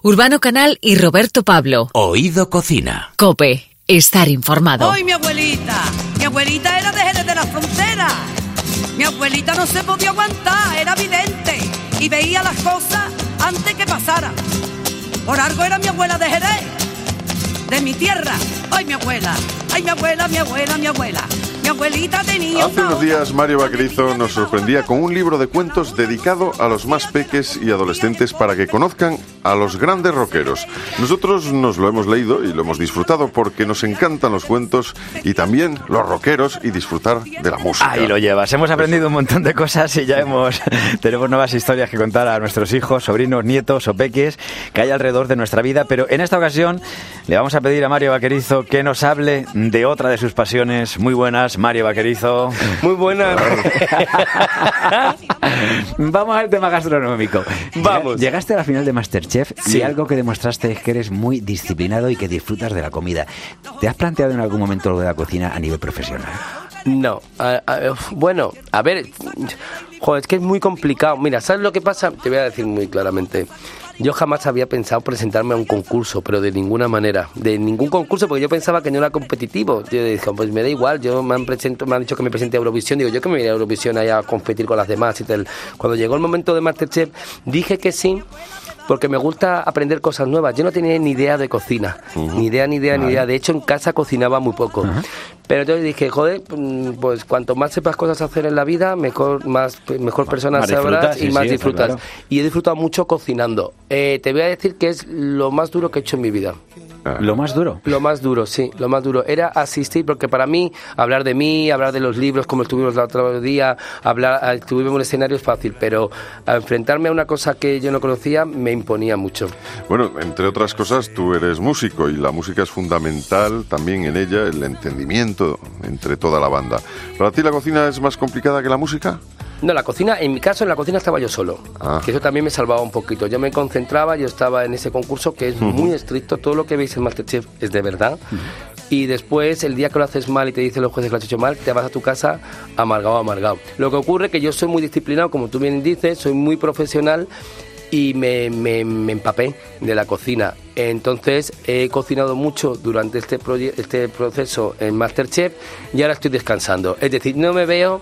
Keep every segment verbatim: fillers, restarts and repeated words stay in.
Urbano Canal y Roberto Pablo. Oído Cocina. COPE. Estar informado. ¡Ay, mi abuelita! Mi abuelita era de Jerez de la Frontera. Mi abuelita no se podía aguantar, era vidente y veía las cosas antes que pasaran. Por algo era mi abuela de Jerez, de mi tierra. ¡Ay, mi abuela! ¡Ay, mi abuela, mi abuela, mi abuela! Mi abuelita tenía Hace unos días Mario Vaquerizo nos sorprendía con un libro de cuentos dedicado a los más peques y adolescentes para que conozcan a los grandes rockeros. Nosotros nos lo hemos leído y lo hemos disfrutado porque nos encantan los cuentos y también los rockeros y disfrutar de la música. Ahí lo llevas. Hemos aprendido un montón de cosas y ya hemos tenemos nuevas historias que contar a nuestros hijos, sobrinos, nietos o peques que hay alrededor de nuestra vida. Pero en esta ocasión le vamos a pedir a Mario Vaquerizo que nos hable de otra de sus pasiones muy buenas. Mario Vaquerizo. Muy buenas. Vamos al tema gastronómico. Vamos. Llegaste a la final de MasterChef Sí. y algo que demostraste es que eres muy disciplinado y que disfrutas de la comida. ¿Te has planteado en algún momento lo de la cocina a nivel profesional? No, a, a, bueno, a ver, joder, es que es muy complicado. Mira, ¿sabes lo que pasa? Te voy a decir muy claramente. Yo jamás había pensado presentarme a un concurso, pero de ninguna manera, de ningún concurso, porque yo pensaba que no era competitivo. Yo dije, pues me da igual, yo me han, presento, me han dicho que me presente a Eurovisión, digo, yo que me voy a Eurovisión allá a competir con las demás y tal. Cuando llegó el momento de MasterChef, dije que sí, porque me gusta aprender cosas nuevas. Yo no tenía ni idea de cocina, uh-huh. ni idea, ni idea, vale. ni idea. De hecho, en casa cocinaba muy poco. Uh-huh. Pero entonces dije, joder, pues cuanto más sepas cosas hacer en la vida, mejor más mejor persona sabrás y sí, más sí, disfrutas. Claro. Y he disfrutado mucho cocinando. Eh, te voy a decir que es lo más duro que he hecho en mi vida. ¿Lo más duro? Lo más duro, sí, lo más duro. Era asistir, porque para mí, hablar de mí, hablar de los libros, como estuvimos el otro día, hablar, estuvimos en un escenario es fácil, pero a enfrentarme a una cosa que yo no conocía me imponía mucho. Bueno, entre otras cosas, tú eres músico y la música es fundamental también en ella, el entendimiento entre toda la banda. ¿Para ti la cocina es más complicada que la música? No, la cocina, en mi caso, en la cocina estaba yo solo. Ah. Que eso también me salvaba un poquito. Yo me concentraba, yo estaba en ese concurso que es uh-huh. muy estricto. Todo lo que veis en MasterChef es de verdad. Uh-huh. Y después, el día que lo haces mal y te dicen los jueces que lo has hecho mal, te vas a tu casa amargado, amargado. Lo que ocurre es que yo soy muy disciplinado, como tú bien dices, soy muy profesional y me, me, me empapé de la cocina. Entonces he cocinado mucho durante este, proye- este proceso en MasterChef y ahora estoy descansando. Es decir, no me veo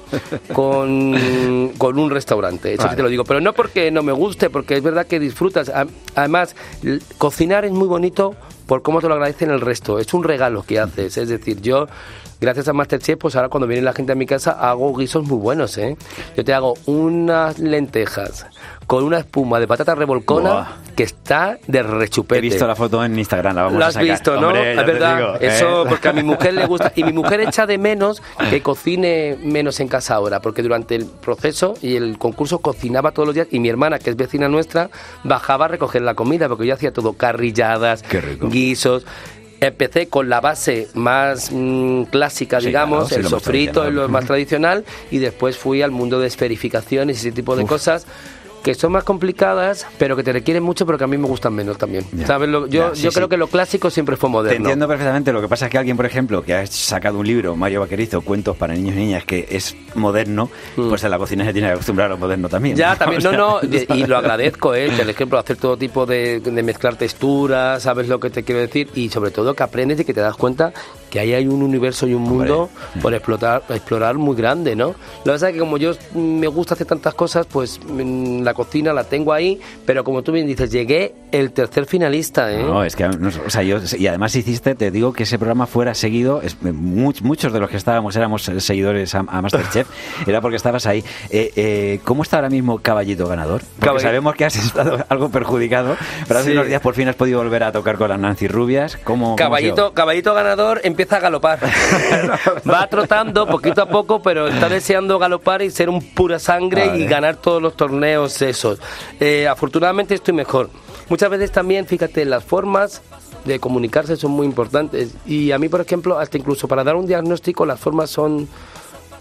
con, con un restaurante, eso vale. sí te lo digo. Pero no porque no me guste, porque es verdad que disfrutas. Además, cocinar es muy bonito por cómo te lo agradecen el resto. Es un regalo que haces. Es decir, yo, gracias a MasterChef, pues ahora cuando viene la gente a mi casa hago guisos muy buenos, ¿eh? Yo te hago unas lentejas con una espuma de patata revolcona Buah. que está de rechupete. He visto la foto en Instagram, la vamos ¿La a has sacar. visto, no? Hombre, es verdad, digo, eso ¿eh? porque a mi mujer le gusta. Y mi mujer echa de menos que cocine menos en casa ahora, porque durante el proceso y el concurso cocinaba todos los días y mi hermana, que es vecina nuestra, bajaba a recoger la comida, porque yo hacía todo, carrilladas, guisos. Empecé con la base más mmm, clásica, sí, digamos, claro, sí, el sofrito, es lo más tradicional, y después fui al mundo de esferificaciones y ese tipo de Uf. cosas que son más complicadas, pero que te requieren mucho, pero que a mí me gustan menos también. Ya, ¿Sabes? Lo, yo ya, sí, yo creo sí. que lo clásico siempre fue moderno. Te entiendo perfectamente. Lo que pasa es que alguien, por ejemplo, que ha sacado un libro, Mario Vaquerizo, Cuentos para niños y niñas, que es moderno, mm. pues en la cocina se tiene que acostumbrar a lo moderno también. Ya, también. No, no, y lo agradezco, ¿eh? Por ejemplo, hacer todo tipo de, de mezclar texturas, ¿sabes lo que te quiero decir? Y sobre todo que aprendes y que te das cuenta que ahí hay un universo y un mundo Hombre. por explotar, explorar muy grande, ¿no? Lo que pasa es que como yo me gusta hacer tantas cosas, pues la cocina la tengo ahí, pero como tú bien dices, llegué el tercer finalista, ¿eh? No, es que, no, o sea, yo, y además hiciste, te digo que ese programa fuera seguido, es, much, muchos de los que estábamos éramos seguidores a, a MasterChef, era porque estabas ahí. Eh, eh, ¿Cómo está ahora mismo Caballito Ganador? Porque Caball... sabemos que has estado algo perjudicado, pero hace sí. unos días por fin has podido volver a tocar con las Nancy Rubias. ¿Cómo, Caballito, ¿cómo Caballito Ganador empieza a galopar. Va trotando poquito a poco, pero está deseando galopar y ser un pura sangre vale. y ganar todos los torneos esos. Eh, afortunadamente estoy mejor. Muchas veces también, fíjate, las formas de comunicarse son muy importantes. Y a mí, por ejemplo, hasta incluso para dar un diagnóstico, las formas son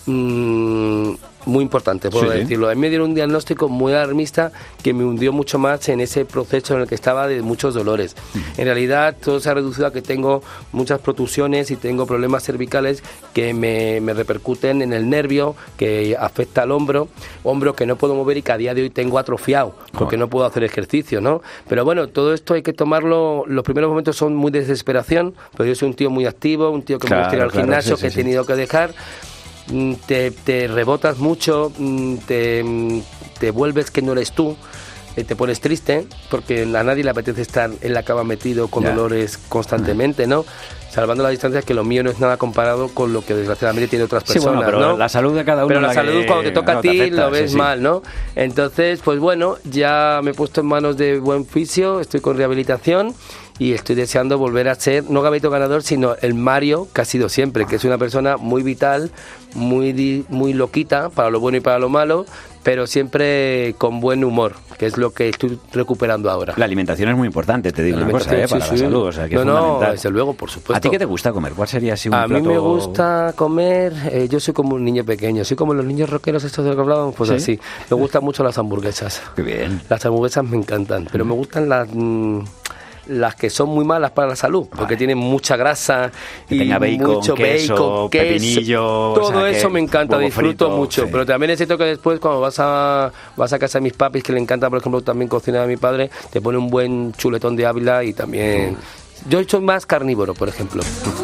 Mmm, muy importante, puedo sí. decirlo. A mí me dieron un diagnóstico muy alarmista que me hundió mucho más en ese proceso en el que estaba de muchos dolores. Mm. En realidad todo se ha reducido a que tengo muchas protusiones y tengo problemas cervicales que me, me repercuten en el nervio, que afecta al hombro, hombro que no puedo mover y que a día de hoy tengo atrofiado, porque oh. no puedo hacer ejercicio, ¿no? Pero bueno, todo esto hay que tomarlo, los primeros momentos son muy de desesperación, pero yo soy un tío muy activo, un tío que claro, me gusta ir al claro, gimnasio, sí, que sí, he tenido sí. que dejar. Te, te rebotas mucho, te, te vuelves que no eres tú, te pones triste porque a nadie le apetece estar en la cama metido con yeah. dolores constantemente, ¿no? Salvando las distancias, que lo mío no es nada comparado con lo que desgraciadamente tiene otras personas, sí, bueno, pero ¿no? la salud de cada uno, pero la, la salud que, cuando te toca no, a ti te afecta, lo ves sí, mal, sí. ¿no? Entonces, pues bueno, ya me he puesto en manos de buen fisio, estoy con rehabilitación y estoy deseando volver a ser, no Gabito ganador, sino el Mario que ha sido siempre, que es una persona muy vital, muy, muy loquita, para lo bueno y para lo malo, pero siempre con buen humor, que es lo que estoy recuperando ahora. La alimentación es muy importante, te digo una cosa, ¿eh? Para sí, la sí. salud, o sea, que no, es no, fundamental. Desde luego, por supuesto. ¿A ti qué te gusta comer? ¿Cuál sería así un A plato? mí me gusta comer, eh, yo soy como un niño pequeño, soy como los niños rockeros estos de los que hablábamos, pues ¿sí? así. Me gustan mucho las hamburguesas. Qué bien. Las hamburguesas me encantan, pero me gustan las... Mmm, las que son muy malas para la salud, porque vale. tienen mucha grasa que y tenga bacon, mucho queso, bacon, queso, pepinillo, todo o sea, eso me encanta, disfruto frito, mucho, sí. pero también es cierto que después cuando vas a vas a casa de mis papis, que le encanta por ejemplo también cocinar a mi padre, te pone un buen chuletón de Ávila y también... Mm. Yo soy más carnívoro, por ejemplo.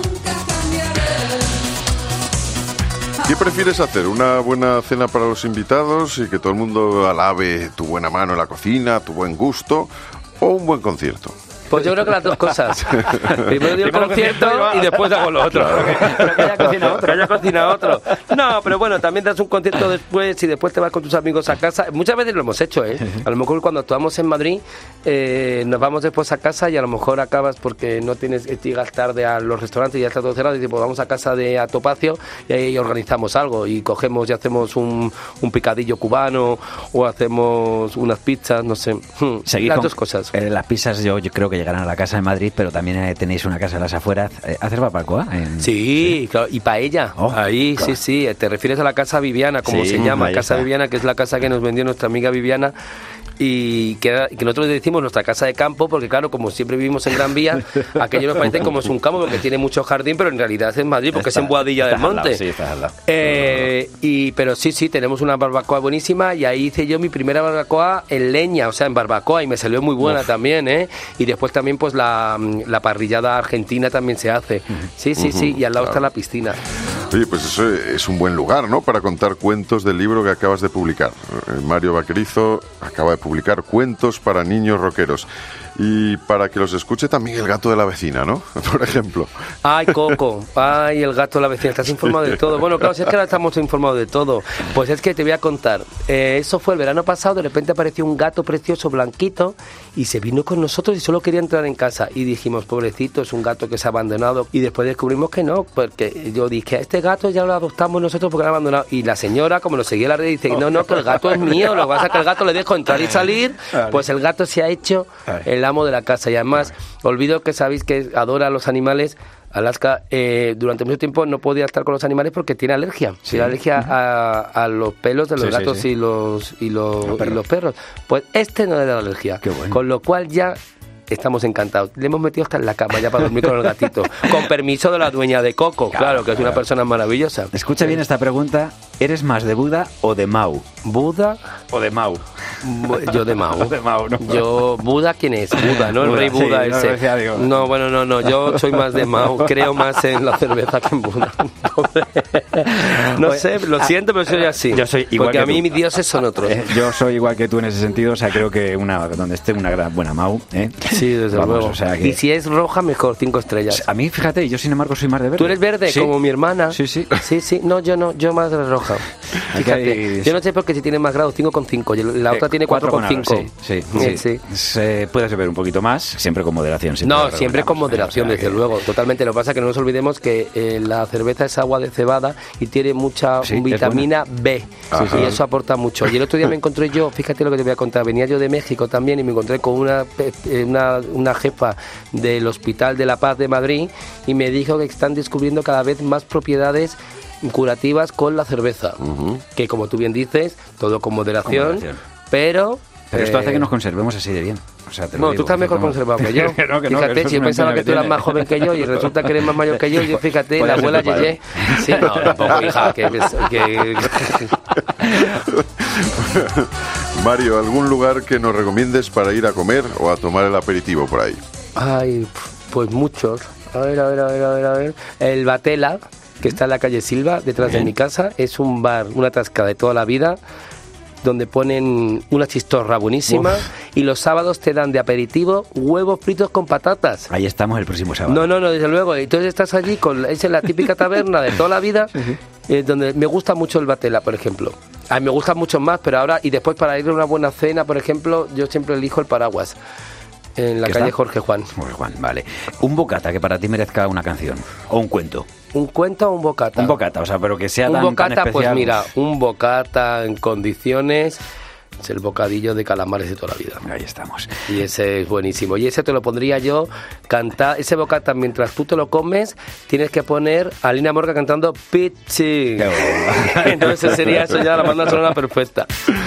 ¿Qué prefieres hacer? ¿Una buena cena para los invitados y que todo el mundo alabe tu buena mano en la cocina, tu buen gusto, o un buen concierto? Pues yo creo que las dos cosas. Primero digo el concierto y después hago lo otro. Pero que haya cocinado otro. Que haya cocinado otro. No, pero bueno, también das un concierto después y después te vas con tus amigos a casa. Muchas veces lo hemos hecho, ¿eh? A lo mejor cuando actuamos en Madrid eh, nos vamos después a casa y a lo mejor acabas porque no tienes, llegas tarde a los restaurantes y ya está todo cerrado y dices, pues vamos a casa de a Topacio y ahí organizamos algo y cogemos y hacemos un, un picadillo cubano o hacemos unas pizzas, no sé. Seguir las con, dos cosas. Eh, las pizzas yo, yo creo que llegarán a la casa de Madrid, pero también eh, tenéis una casa en las afueras. Eh, ¿Haces barbacoa? En... Sí, sí, claro, y paella. Oh, ahí, claro. sí, sí. Te refieres a la casa Viviana, como sí, se llama, casa está. Viviana, que es la casa que nos vendió nuestra amiga Viviana. Y que, que nosotros decimos nuestra casa de campo, porque claro, como siempre vivimos en Gran Vía, aquello nos parece como es un campo, porque tiene mucho jardín, pero en realidad es en Madrid, porque está, es en Boadilla del Monte. Lado, sí, está al lado. Eh, y, pero sí, sí, tenemos una barbacoa buenísima, y ahí hice yo mi primera barbacoa en leña, o sea, en barbacoa, y me salió muy buena Uf. también, ¿eh? Y después también, pues, la, la parrillada argentina también se hace. Sí, sí, uh-huh, sí, y al lado claro. está la piscina. Oye, pues eso es un buen lugar, ¿no?, para contar cuentos del libro que acabas de publicar. Mario Vaquerizo acaba de publicar Cuentos para niños rockeros. Y para que los escuche también el gato de la vecina, ¿no? Por ejemplo. Ay, Coco. Ay, el gato de la vecina. Estás informado de todo. Bueno, claro, si es que ahora estamos informados de todo. Pues es que te voy a contar. Eh, eso fue el verano pasado. De repente apareció un gato precioso, blanquito, y se vino con nosotros y solo quería entrar en casa. Y dijimos, pobrecito, es un gato que se ha abandonado. Y después descubrimos que no, porque yo dije, a este gato ya lo adoptamos nosotros porque lo han abandonado. Y la señora, como nos seguía la red, dice, no, no, que el gato es mío. Lo que pasa es que el gato le dejo entrar y salir. Pues el gato se ha hecho el amo de la casa. Y además, olvido que sabéis que adora a los animales. Alaska eh, durante mucho tiempo no podía estar con los animales porque tiene alergia. Sí. Tiene alergia uh-huh. a, a los pelos de los sí, gatos sí, sí. y los y los, los y los perros. Pues este no le da alergia. Qué bueno. Con lo cual ya estamos encantados. Le hemos metido hasta en la cama ya para dormir con el gatito. Con permiso de la dueña de Coco, claro, claro que es una persona maravillosa. Escucha bien esta pregunta. ¿Eres más de Buda o de Mau? ¿Buda o de Mau? Yo de Mau. de Mau no. Yo, ¿Buda quién es? Buda, ¿no? El Buda, rey Buda sí, ese. No, decía, digo, no, bueno, no, no. Yo soy más de Mau. Creo más en la cerveza que en Buda. No sé, lo siento, pero soy así. Yo soy igual Porque que a mí tú. mis dioses son otros. Eh, yo soy igual que tú en ese sentido. O sea, creo que una donde esté una gran, buena Mau. ¿eh? Sí, desde Vamos, luego. O sea que... Y si es roja, mejor, cinco estrellas. A mí, fíjate, yo sin embargo soy más de verde. ¿Tú eres verde? Sí. Como mi hermana. Sí, sí. Sí, sí. No, yo no. Yo más de roja. Fíjate. Hay... Yo no sé por qué si tiene más grados, cinco coma cinco. La otra eh, tiene cuatro coma cinco. Sí, sí, sí. sí. Se puede beber un poquito más, siempre con moderación. Siempre no, siempre con moderación, o sea, desde que... luego. Totalmente. Lo que pasa es que no nos olvidemos que eh, la cerveza es agua de cebada y tiene mucha sí, vitamina B. Sí, y eso aporta mucho. Y el otro día me encontré yo, fíjate lo que te voy a contar, venía yo de México también y me encontré con una, una, una jefa del Hospital de la Paz de Madrid y me dijo que están descubriendo cada vez más propiedades curativas con la cerveza, uh-huh. que como tú bien dices, todo con moderación, con moderación. pero... Pero esto eh... hace que nos conservemos así de bien. O sea, te lo no, digo, tú estás mejor como... conservado que yo. que no, que no, fíjate, que si yo pensaba que tú eras más joven que yo y resulta que eres más mayor que yo, yo fíjate, la abuela Yeye. Sí, no, tampoco, hija, que... que... Mario, ¿algún lugar que nos recomiendes para ir a comer o a tomar el aperitivo por ahí? Ay, pues muchos. A ver, a ver, a ver, a ver, a ver. El Batela, que está en la calle Silva, detrás Bien. de mi casa, es un bar, una tasca de toda la vida, donde ponen una chistorra buenísima. Uf. Y los sábados te dan de aperitivo huevos fritos con patatas. Ahí estamos el próximo sábado. No, no, no, desde luego. Entonces estás allí, con es en la típica taberna de toda la vida, uh-huh. eh, donde me gusta mucho el Batela, por ejemplo. A mí me gustan muchos más, pero ahora, y después para ir a una buena cena, por ejemplo, yo siempre elijo el Paraguas. En la calle está? Jorge Juan. Jorge Juan, vale. Un bocata que para ti merezca una canción o un cuento. ¿Un cuento o un bocata? Un bocata, o sea, pero que sea un tan, bocata, tan especial. Pues mira, un bocata en condiciones es el bocadillo de calamares de toda la vida. Ahí estamos. Y ese es buenísimo. Y ese te lo pondría yo, cantar ese bocata mientras tú te lo comes, tienes que poner a Lina Morga cantando Pichi. Entonces sería eso ya la banda sonora perfecta.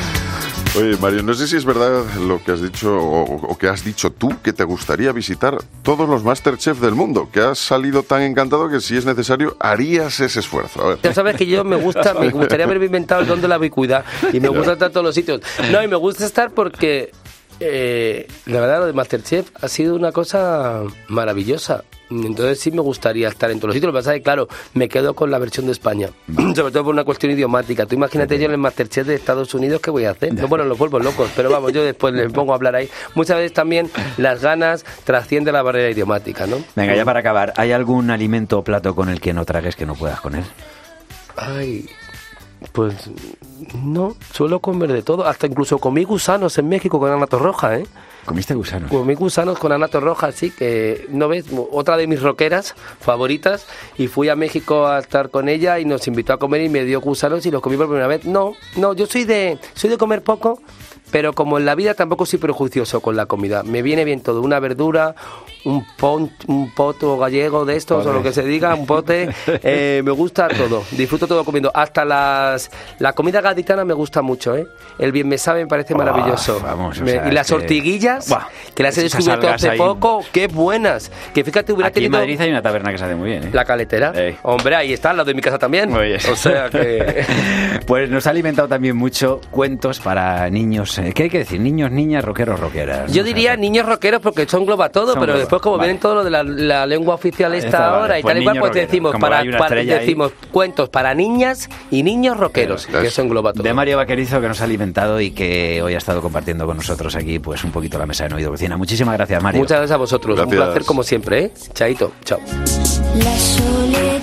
Oye, Mario, no sé si es verdad lo que has dicho o, o que has dicho tú, que te gustaría visitar todos los Masterchef del mundo, que has salido tan encantado que si es necesario harías ese esfuerzo. A ver. Ya sabes que yo me gusta, me gustaría haberme inventado el don de la ubicuidad y me gusta estar en todos los sitios. No, y me gusta estar porque eh, la verdad lo de Masterchef ha sido una cosa maravillosa. Entonces sí me gustaría estar en todos los sitios. Lo que pasa es que, claro, me quedo con la versión de España, sobre todo por una cuestión idiomática. Tú imagínate yo en el Masterchef de Estados Unidos, ¿qué voy a hacer? No, bueno, los vuelvo locos, pero vamos, yo después les pongo a hablar ahí. Muchas veces también las ganas trascienden la barrera idiomática, ¿no? Venga, ya para acabar, ¿hay algún alimento o plato con el que no tragues que no puedas con él? Ay... Pues no, suelo comer de todo, hasta incluso comí gusanos en México con anato roja, ¿eh? ¿Comiste gusanos? Comí gusanos con anato roja, sí, que, ¿no ves? Otra de mis rockeras favoritas, y fui a México a estar con ella y nos invitó a comer y me dio gusanos y los comí por primera vez. No, no, yo soy de, soy de comer poco, pero como en la vida tampoco soy prejuicioso con la comida. Me viene bien todo, una verdura, un pon, un poto gallego de estos, Pobre. o lo que se diga, un pote. Eh, me gusta todo, disfruto todo comiendo. Hasta las la comida gaditana me gusta mucho, ¿eh? El bien me sabe me parece maravilloso. Oh, vamos, me, sea, y las que... ortiguillas, Buah, que las he descubierto hace ahí... poco, qué buenas. Que fíjate, hubiera Aquí tenido... en Madrid hay una taberna que se hace muy bien, ¿eh? La Caletera. Ey. Hombre, ahí está, al lado de mi casa también. Muy bien. O sea que... Pues nos ha alimentado también mucho cuentos para niños. ¿Qué hay que decir? Niños, niñas, rockeros, rockeras. Yo diría niños rockeros porque eso engloba todo, son pero global. Después como vale. vienen todo lo de la, la lengua oficial esta Esto ahora vale. y pues tal y cual, pues decimos, para, para, decimos cuentos para niñas y niños rockeros, pero, que eso engloba todo. De Mario Vaquerizo, que nos ha alimentado y que hoy ha estado compartiendo con nosotros aquí pues un poquito la mesa de No Oído Cocina. Muchísimas gracias, Mario. Muchas gracias a vosotros. Gracias. Un placer como siempre, ¿eh? Chaito, chao. La soledad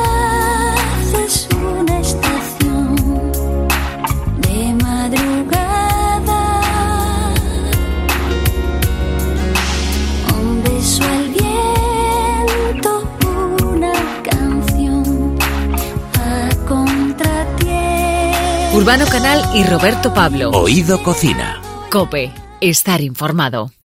es una estación de madrugada, un beso al viento, una canción a contratiempo. Urbano Canal y Roberto Pablo. Oído Cocina. COPE. Estar informado.